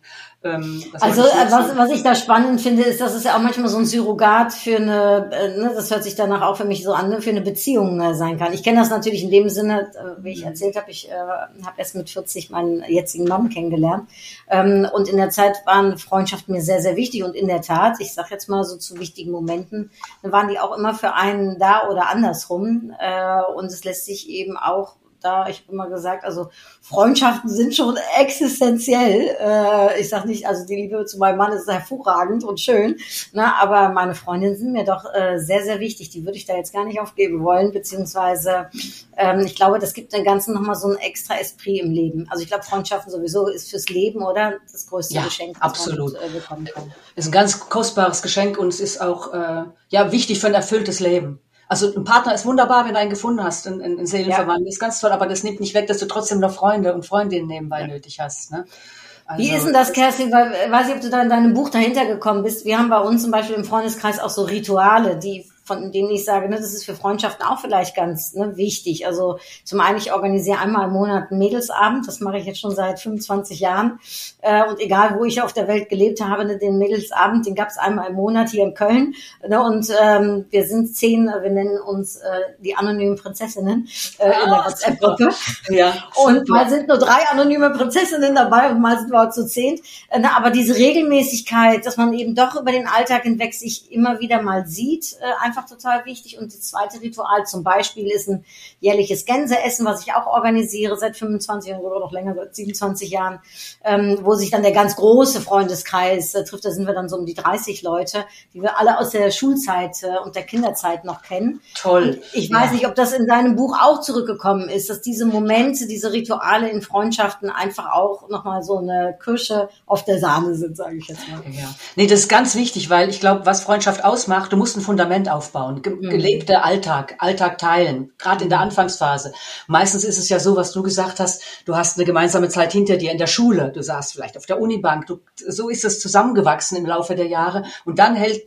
Was ich da spannend finde, ist, dass es ja auch manchmal so ein Surrogat für das hört sich danach auch für mich so an, für eine Beziehung sein kann. Ich kenne das natürlich in dem Sinne, wie ich erzählt habe, ich habe erst mit 40 meinen jetzigen Mann kennengelernt. Und in der Zeit waren Freundschaften mir sehr, sehr wichtig. Und in der Tat, ich sage jetzt mal so zu wichtigen Momenten, dann waren die auch immer für einen da oder andersrum. Und es lässt sich eben auch ich habe immer gesagt, also Freundschaften sind schon existenziell. Ich sage nicht, also die Liebe zu meinem Mann ist hervorragend und schön, ne, aber meine Freundinnen sind mir doch sehr, sehr wichtig. Die würde ich da jetzt gar nicht aufgeben wollen, beziehungsweise ich glaube, das gibt dem Ganzen nochmal so ein extra Esprit im Leben. Also ich glaube, Freundschaften sowieso ist fürs Leben, oder? Das größte Geschenk, das absolut man bekommen kann. Es ist ein ganz kostbares Geschenk und es ist auch wichtig für ein erfülltes Leben. Also ein Partner ist wunderbar, wenn du einen gefunden hast, ein Seelenverwandten, ist ganz toll, aber das nimmt nicht weg, dass du trotzdem noch Freunde und Freundinnen nebenbei nötig hast. Ne? Also, wie ist denn das, Kerstin? Weil, weiß ich, ob du da in deinem Buch dahinter gekommen bist. Wir haben bei uns zum Beispiel im Freundeskreis auch so Rituale, von denen ich sage, ne, das ist für Freundschaften auch vielleicht ganz wichtig. Also zum einen, ich organisiere einmal im Monat einen Mädelsabend. Das mache ich jetzt schon seit 25 Jahren. Und egal, wo ich auf der Welt gelebt habe, ne, den Mädelsabend, den gab es einmal im Monat hier in Köln. Ne, und wir sind 10, wir nennen uns die anonymen Prinzessinnen in der WhatsApp-Gruppe. Ja, und mal sind nur 3 anonyme Prinzessinnen dabei und mal sind wir auch zu 10. Aber diese Regelmäßigkeit, dass man eben doch über den Alltag hinweg sich immer wieder mal sieht, einfach total wichtig. Und das zweite Ritual zum Beispiel ist ein jährliches Gänseessen, was ich auch organisiere seit 25 Jahren oder noch länger, seit 27 Jahren, wo sich dann der ganz große Freundeskreis trifft. Da sind wir dann so um die 30 Leute, die wir alle aus der Schulzeit und der Kinderzeit noch kennen. Toll. Und ich weiß nicht, ob das in deinem Buch auch zurückgekommen ist, dass diese Momente, diese Rituale in Freundschaften einfach auch nochmal so eine Kirsche auf der Sahne sind, sage ich jetzt mal. Ja. Nee, das ist ganz wichtig, weil ich glaube, was Freundschaft ausmacht, du musst ein Fundament aufbauen. Gelebter Alltag teilen, gerade in der Anfangsphase. Meistens ist es ja so, was du gesagt hast, du hast eine gemeinsame Zeit hinter dir in der Schule, du saßt vielleicht auf der Unibank, so ist es zusammengewachsen im Laufe der Jahre und dann hält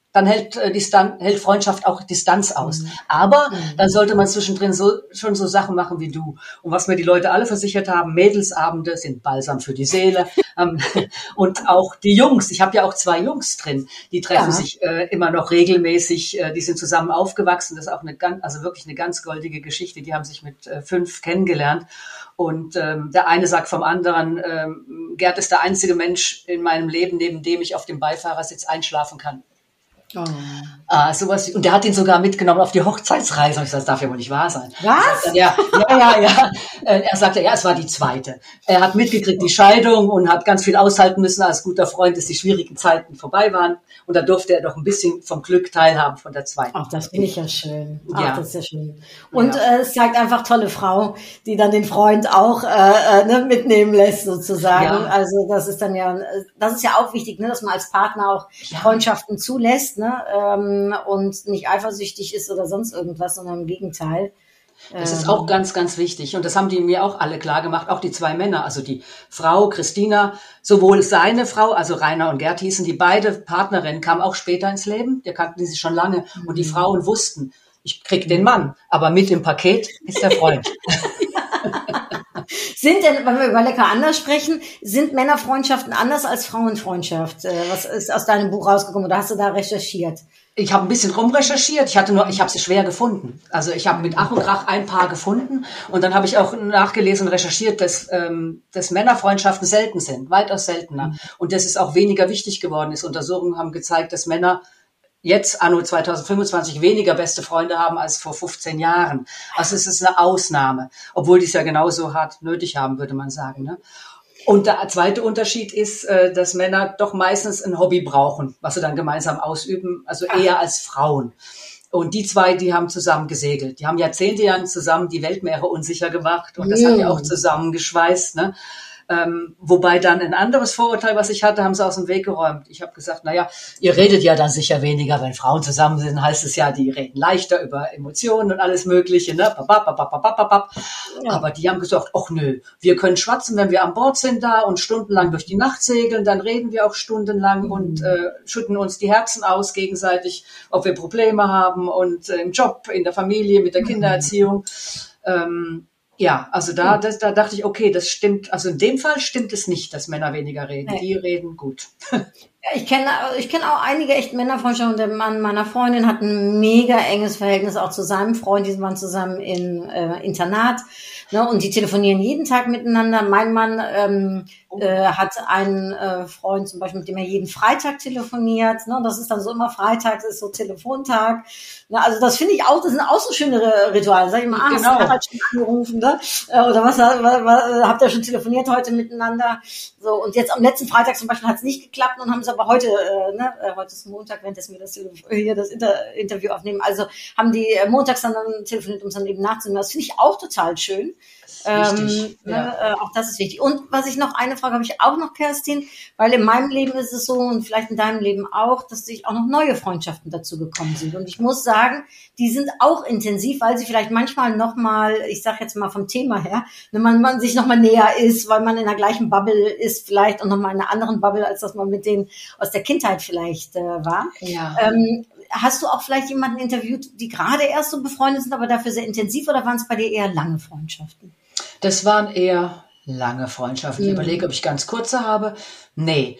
Freundschaft auch Distanz aus. Aber dann sollte man zwischendrin schon so Sachen machen wie du. Und was mir die Leute alle versichert haben, Mädelsabende sind Balsam für die Seele. Und auch die Jungs, ich habe ja auch 2 Jungs drin, die treffen sich immer noch regelmäßig, die sind zusammen aufgewachsen. Das ist auch wirklich eine ganz goldige Geschichte. Die haben sich mit 5 kennengelernt. Und der eine sagt vom anderen, Gerd ist der einzige Mensch in meinem Leben, neben dem ich auf dem Beifahrersitz einschlafen kann. Oh. Sowas. Und der hat ihn sogar mitgenommen auf die Hochzeitsreise. Und ich sage, das darf ja wohl nicht wahr sein. Was? Dann, ja. Er sagte, ja, es war die zweite. Er hat mitgekriegt, die Scheidung, und hat ganz viel aushalten müssen als guter Freund, dass die schwierigen Zeiten vorbei waren. Und da durfte er doch ein bisschen vom Glück teilhaben von der zweiten. Ach, das finde ich ja schön. Ach, Ja. das ist ja schön. Und es zeigt einfach tolle Frau, die dann den Freund auch mitnehmen lässt, sozusagen. Ja. Also das ist dann ja, das ist ja auch wichtig, ne, dass man als Partner auch Freundschaften zulässt, ne, und nicht eifersüchtig ist oder sonst irgendwas, sondern im Gegenteil. Das ist auch ganz, ganz wichtig. Und das haben die mir auch alle klar gemacht, auch die zwei Männer. Also die Frau, Christina, sowohl seine Frau, also Rainer und Gerd hießen, die beide Partnerinnen kamen auch später ins Leben. Die kannten die sich schon lange. Und die Frauen wussten, ich krieg den Mann, aber mit im Paket ist der Freund. Sind denn, wenn wir über Lecker anders sprechen, sind Männerfreundschaften anders als Frauenfreundschaft? Was ist aus deinem Buch rausgekommen oder hast du da recherchiert? Ich habe ein bisschen rumrecherchiert. Ich habe sie schwer gefunden. Also ich habe mit Ach und Krach ein Paar gefunden, und dann habe ich auch nachgelesen und recherchiert, dass Männerfreundschaften selten sind, weitaus seltener, und dass es auch weniger wichtig geworden ist. Untersuchungen haben gezeigt, dass Männer jetzt anno 2025 weniger beste Freunde haben als vor 15 Jahren. Also es ist eine Ausnahme, obwohl die es ja genauso hart nötig haben, würde man sagen, ne? Und der zweite Unterschied ist, dass Männer doch meistens ein Hobby brauchen, was sie dann gemeinsam ausüben, also eher als Frauen. Und die zwei, die haben zusammen gesegelt. Die haben jahrzehntelang zusammen die Weltmeere unsicher gemacht, und das hat ja auch zusammengeschweißt, ne? Wobei dann ein anderes Vorurteil, was ich hatte, haben sie aus dem Weg geräumt. Ich habe gesagt, naja, ihr redet ja dann sicher weniger, wenn Frauen zusammen sind, heißt es ja, die reden leichter über Emotionen und alles Mögliche, ne? Ja. Aber die haben gesagt, ach nö, wir können schwatzen, wenn wir an Bord sind da und stundenlang durch die Nacht segeln, dann reden wir auch stundenlang und schütten uns die Herzen aus gegenseitig, ob wir Probleme haben, und im Job, in der Familie, mit der Kindererziehung. Ja, also da dachte ich, okay, das stimmt. Also in dem Fall stimmt es nicht, dass Männer weniger reden. Die reden gut. Ja, ich kenne auch einige echt Männerfreundschaften. Der Mann meiner Freundin hat ein mega enges Verhältnis auch zu seinem Freund. Die waren zusammen im Internat, ne, und die telefonieren jeden Tag miteinander. Mein Mann hat einen Freund zum Beispiel, mit dem er jeden Freitag telefoniert. Ne, das ist dann so immer Freitag, ist so Telefontag. Ne, also das finde ich auch, das sind auch so schöne Rituale. Sag ich mal, hast du halt schon angerufen, ne? Oder was habt ihr schon telefoniert heute miteinander? So, und jetzt am letzten Freitag zum Beispiel hat es nicht geklappt, und haben es aber heute, heute ist Montag, wenn wir das Interview aufnehmen, also haben die montags dann telefoniert, um es dann eben nachzunehmen. Das finde ich auch total schön. Wichtig, Auch das ist wichtig. Und was ich noch, eine Frage habe ich auch noch, Kerstin, weil in meinem Leben ist es so, und vielleicht in deinem Leben auch, dass sich auch noch neue Freundschaften dazu gekommen sind. Und ich muss sagen, die sind auch intensiv, weil sie vielleicht manchmal nochmal, ich sage jetzt mal vom Thema her, wenn man sich nochmal näher ist, weil man in der gleichen Bubble ist vielleicht, und nochmal in einer anderen Bubble, als dass man mit denen aus der Kindheit vielleicht war. Ja. Hast du auch vielleicht jemanden interviewt, die gerade erst so befreundet sind, aber dafür sehr intensiv, oder waren es bei dir eher lange Freundschaften? Das waren eher lange Freundschaften. Ich überlege, ob ich ganz kurze habe. Nee,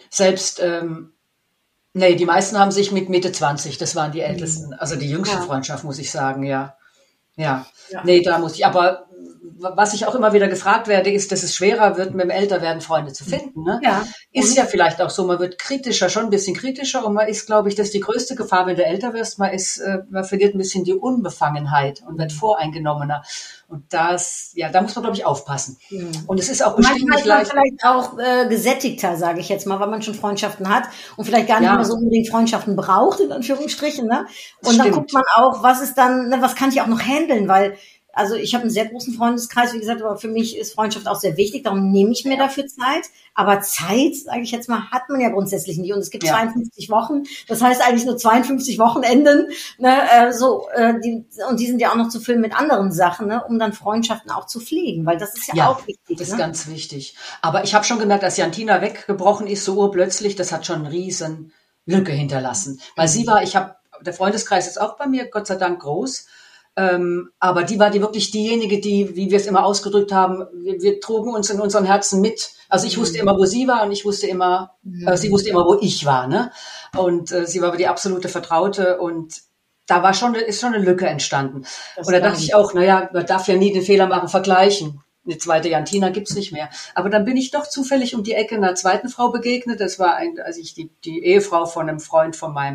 die meisten haben sich mit Mitte 20, das waren die ältesten, also die jüngste Freundschaft, muss ich sagen, ja. Nee, da muss ich, aber was ich auch immer wieder gefragt werde, ist, dass es schwerer wird, mit dem Älterwerden Freunde zu finden. Ne? Ja. Ist ja vielleicht auch so, man wird kritischer, schon ein bisschen kritischer, und man ist, glaube ich, das ist die größte Gefahr, wenn du älter wirst, man verliert ein bisschen die Unbefangenheit und wird voreingenommener. Und da muss man, glaube ich, aufpassen. Und es ist auch bestimmt nicht leicht. Manchmal vielleicht auch gesättigter, sage ich jetzt mal, weil man schon Freundschaften hat und vielleicht gar nicht mehr so unbedingt Freundschaften braucht, in Anführungsstrichen. Ne? Und dann guckt man auch, was ist dann, was kann ich auch noch handeln, weil also ich habe einen sehr großen Freundeskreis, wie gesagt, aber für mich ist Freundschaft auch sehr wichtig, darum nehme ich mir dafür Zeit. Aber Zeit, sage ich jetzt mal, hat man ja grundsätzlich nicht. Und es gibt 52 Wochen, das heißt eigentlich nur 52 Wochenenden. Ne, und die sind ja auch noch zu füllen mit anderen Sachen, ne, um dann Freundschaften auch zu pflegen, weil das ist ja auch wichtig. Das ist ganz wichtig. Aber ich habe schon gemerkt, als Jantina weggebrochen ist, so urplötzlich, das hat schon eine riesen Lücke hinterlassen. Weil der Freundeskreis ist auch bei mir, Gott sei Dank, groß. Aber die war wirklich diejenige, die, wie wir es immer ausgedrückt haben, wir trugen uns in unseren Herzen mit. Also ich wusste immer, wo sie war, und sie wusste immer, wo ich war, ne? Und sie war aber die absolute Vertraute, und da ist schon eine Lücke entstanden. Und da dachte ich auch, naja, man darf ja nie den Fehler machen, vergleichen. Eine zweite Jantina gibt's nicht mehr. Aber dann bin ich doch zufällig um die Ecke einer zweiten Frau begegnet. Das war die Ehefrau von einem Freund von meinem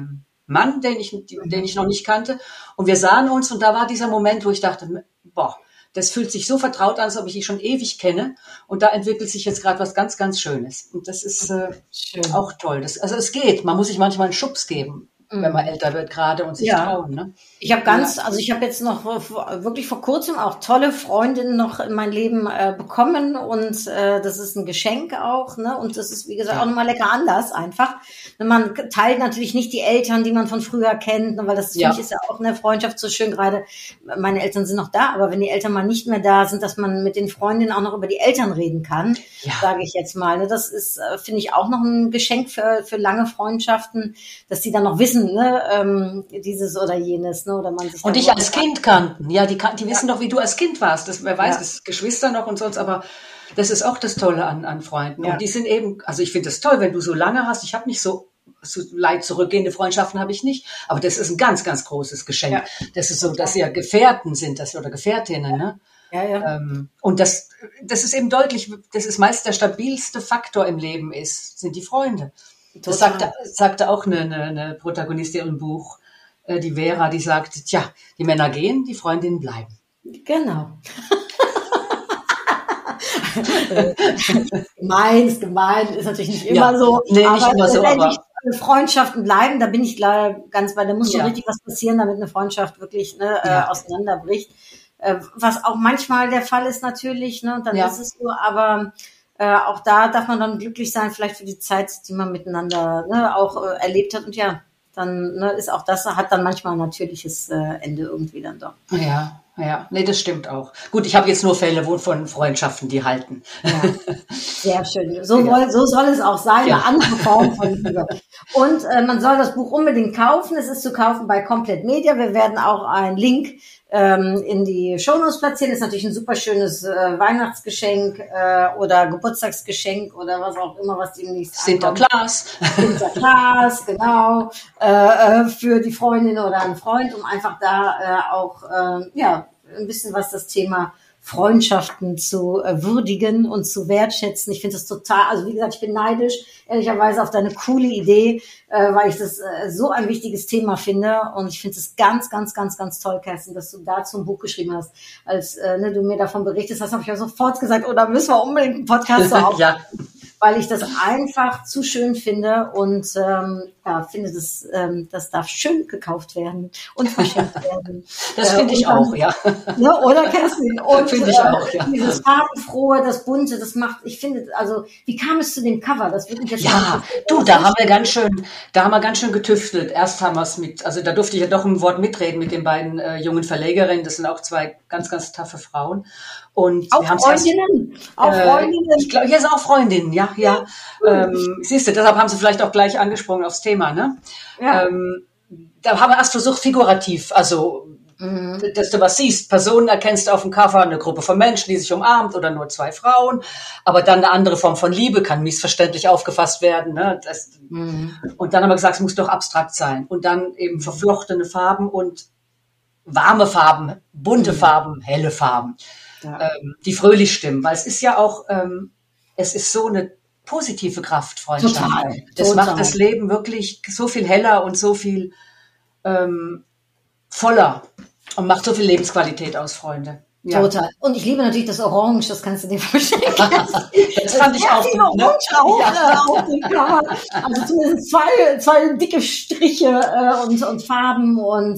Mann, den ich noch nicht kannte. Und wir sahen uns und da war dieser Moment, wo ich dachte, boah, das fühlt sich so vertraut an, als ob ich ihn schon ewig kenne. Und da entwickelt sich jetzt gerade was ganz, ganz Schönes. Und das ist auch toll. Also es geht. Man muss sich manchmal einen Schubs geben, wenn man älter wird gerade und sich trauen. Ne? Ich habe ich habe jetzt noch wirklich vor kurzem auch tolle Freundinnen noch in mein Leben bekommen und das ist ein Geschenk auch, ne? Und das ist, wie gesagt, auch nochmal lecker anders einfach. Man teilt natürlich nicht die Eltern, die man von früher kennt, ne? Weil das finde ich ist ja auch eine Freundschaft so schön. Gerade meine Eltern sind noch da, aber wenn die Eltern mal nicht mehr da sind, dass man mit den Freundinnen auch noch über die Eltern reden kann, sage ich jetzt mal. Ne? Das ist, finde ich, auch noch ein Geschenk für lange Freundschaften, dass die dann noch wissen, ne? Dieses oder jenes. Ne? Oder man sich und dich als Kind kannten. Ja, die wissen doch, wie du als Kind warst. Das, wer weiß, das Geschwister noch und sonst, aber das ist auch das Tolle an Freunden. Ja. Und die sind eben, also ich finde das toll, wenn du so lange hast. Ich habe nicht so leicht zurückgehende Freundschaften habe ich nicht. Aber das ist ein ganz, ganz großes Geschenk. Ja. Das ist so, dass sie ja Gefährten sind, oder Gefährtinnen, ne? Ja. Und das ist eben deutlich, das ist meist der stabilste Faktor im Leben sind die Freunde. Das sagte auch eine Protagonistin im Buch, die Vera, die sagt, die Männer gehen, die Freundinnen bleiben. Genau. gemein ist natürlich nicht immer so. Nee, nicht immer so, aber Freundschaften bleiben, da bin ich klar ganz bei, da muss schon richtig was passieren, damit eine Freundschaft wirklich auseinanderbricht. Was auch manchmal der Fall ist natürlich, ne, und dann ist es so, aber auch da darf man dann glücklich sein, vielleicht für die Zeit, die man miteinander auch erlebt hat. Und dann ist auch das, hat dann manchmal ein natürliches Ende irgendwie dann doch. Ja, nee, das stimmt auch. Gut, ich habe jetzt nur Fälle von Freundschaften, die halten. Ja, sehr schön. So soll es auch sein, eine andere Form von Liebe. Und man soll das Buch unbedingt kaufen. Es ist zu kaufen bei Komplett Media. Wir werden auch einen Link in die Shownotes platzieren. Ist natürlich ein super schönes Weihnachtsgeschenk oder Geburtstagsgeschenk oder was auch immer, was demnächst Sinterklaas, genau, für die Freundin oder einen Freund, um einfach da auch ein bisschen was das Thema Freundschaften zu würdigen und zu wertschätzen. Ich finde das total, also wie gesagt, ich bin neidisch, ehrlicherweise, auf deine coole Idee, weil ich das so ein wichtiges Thema finde und ich finde es ganz, ganz, ganz, ganz toll, Kerstin, dass du dazu ein Buch geschrieben hast. Als du mir davon berichtest hast, habe ich ja sofort gesagt, da müssen wir unbedingt einen Podcast so aufnehmen. Weil ich das einfach zu schön finde und finde, das darf schön gekauft werden und verschenkt werden. Das finde ich auch, ja. Ne, oder Kerstin? Und finde ich auch, ja. Dieses farbenfrohe, das bunte, das macht, ich finde, also wie kam es zu dem Cover? Das würde mich jetzt da haben wir ganz schön getüftelt. Erst haben wir es also da durfte ich ja doch ein Wort mitreden mit den beiden jungen Verlegerinnen. Das sind auch zwei ganz, ganz taffe Frauen. Und auch Freundinnen? Ich glaube, hier sind auch Freundinnen, ja. Siehst du, deshalb haben sie vielleicht auch gleich angesprungen aufs Thema, ne? Ja. Da haben wir erst versucht, figurativ, also, dass du was siehst. Personen erkennst du auf dem Cover, eine Gruppe von Menschen, die sich umarmt oder nur zwei Frauen. Aber dann eine andere Form von Liebe kann missverständlich aufgefasst werden, ne? Und dann haben wir gesagt, es muss doch abstrakt sein. Und dann eben verflochtene Farben und warme Farben, bunte Farben, helle Farben. Ja. Die fröhlich stimmen, weil es ist ja auch, es ist so eine positive Kraft, Freundschaft. Total. Das macht das Leben wirklich so viel heller und so viel voller und macht so viel Lebensqualität aus, Freunde. Ja. Total. Und ich liebe natürlich das Orange, das kannst du dir vorstellen. Das fand ich auch gut. Auf dem Cover. Also zumindest zwei dicke Striche und Farben und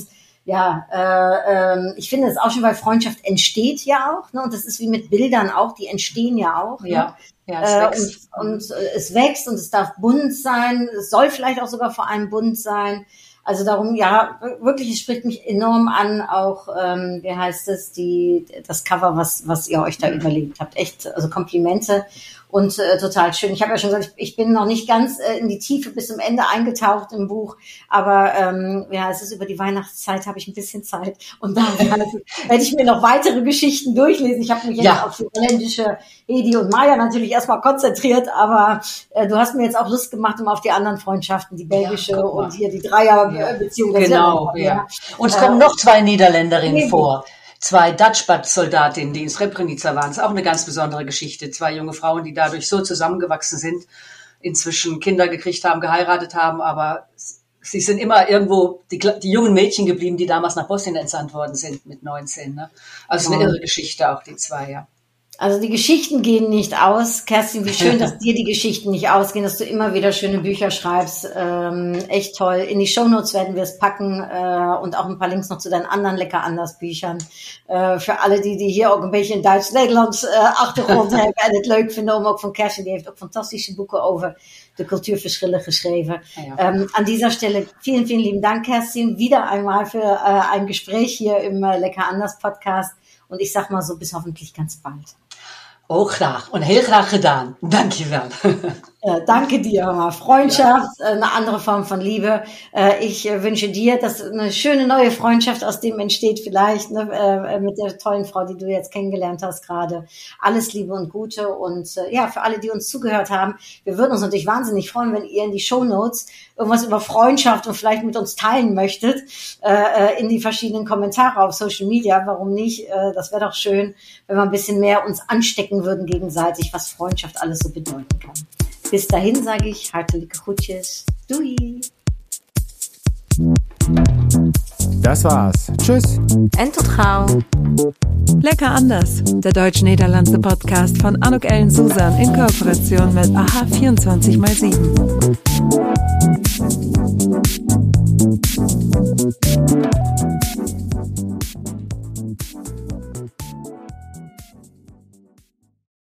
ich finde es auch schon, weil Freundschaft entsteht ja auch, ne? Und das ist wie mit Bildern auch, die entstehen ja auch. Ne? Ja, es wächst. Und es wächst und es darf bunt sein, es soll vielleicht auch sogar vor allem bunt sein. Also darum, wirklich, es spricht mich enorm an, auch, das Cover, was ihr euch da überlegt habt. Echt, also Komplimente und total schön. Ich habe ja schon gesagt, ich bin noch nicht ganz in die Tiefe bis zum Ende eingetaucht im Buch, aber es ist über die Weihnachtszeit, habe ich ein bisschen Zeit und da werde ich mir noch weitere Geschichten durchlesen. Ich habe mich jetzt auf die holländische Hedi und Maya natürlich erstmal konzentriert, aber du hast mir jetzt auch Lust gemacht, auf die anderen Freundschaften, die belgische und hier die Dreierbeziehung. Genau, Und es kommen noch zwei Niederländerinnen vor. Zwei Dutchbat-Soldatinnen, die in Srebrenica waren. Das ist auch eine ganz besondere Geschichte. Zwei junge Frauen, die dadurch so zusammengewachsen sind, inzwischen Kinder gekriegt haben, geheiratet haben, aber sie sind immer irgendwo die jungen Mädchen geblieben, die damals nach Bosnien entsandt worden sind mit 19. Ne? Also eine irre Geschichte auch, die zwei, ja. Also die Geschichten gehen nicht aus. Kerstin, wie schön, dass dir die Geschichten nicht ausgehen, dass du immer wieder schöne Bücher schreibst. Echt toll. In die Shownotes werden wir es packen und auch ein paar Links noch zu deinen anderen Lekker Anders Büchern. Für alle die hier ook een beetje in Duits-Nederlands achtergrond hebben en het leuk vinden om ook van Kerstin, die heeft ook fantastische boeken over de Kulturverschillen geschreven. An dieser Stelle vielen, vielen lieben Dank, Kerstin, wieder einmal für ein Gespräch hier im Lekker Anders Podcast. Und ich sag mal so, bis hoffentlich ganz bald. Ook graag. En heel graag gedaan. Dank je wel. Danke dir. Freundschaft, eine andere Form von Liebe. Ich wünsche dir, dass eine schöne neue Freundschaft aus dem entsteht vielleicht, ne, mit der tollen Frau, die du jetzt kennengelernt hast gerade. Alles Liebe und Gute. Und ja, für alle, die uns zugehört haben, wir würden uns natürlich wahnsinnig freuen, wenn ihr in die Shownotes irgendwas über Freundschaft und vielleicht mit uns teilen möchtet, in die verschiedenen Kommentare auf Social Media. Warum nicht? Das wäre doch schön, wenn wir ein bisschen mehr uns anstecken würden gegenseitig, was Freundschaft alles so bedeuten kann. Bis dahin sage ich hartelijke groetjes. Doei. Das war's. Tschüss. En tot gauw. Lekker Anders, der deutsch-niederlandse Podcast von Anouk Ellen Susan in Kooperation mit AHA 24x7.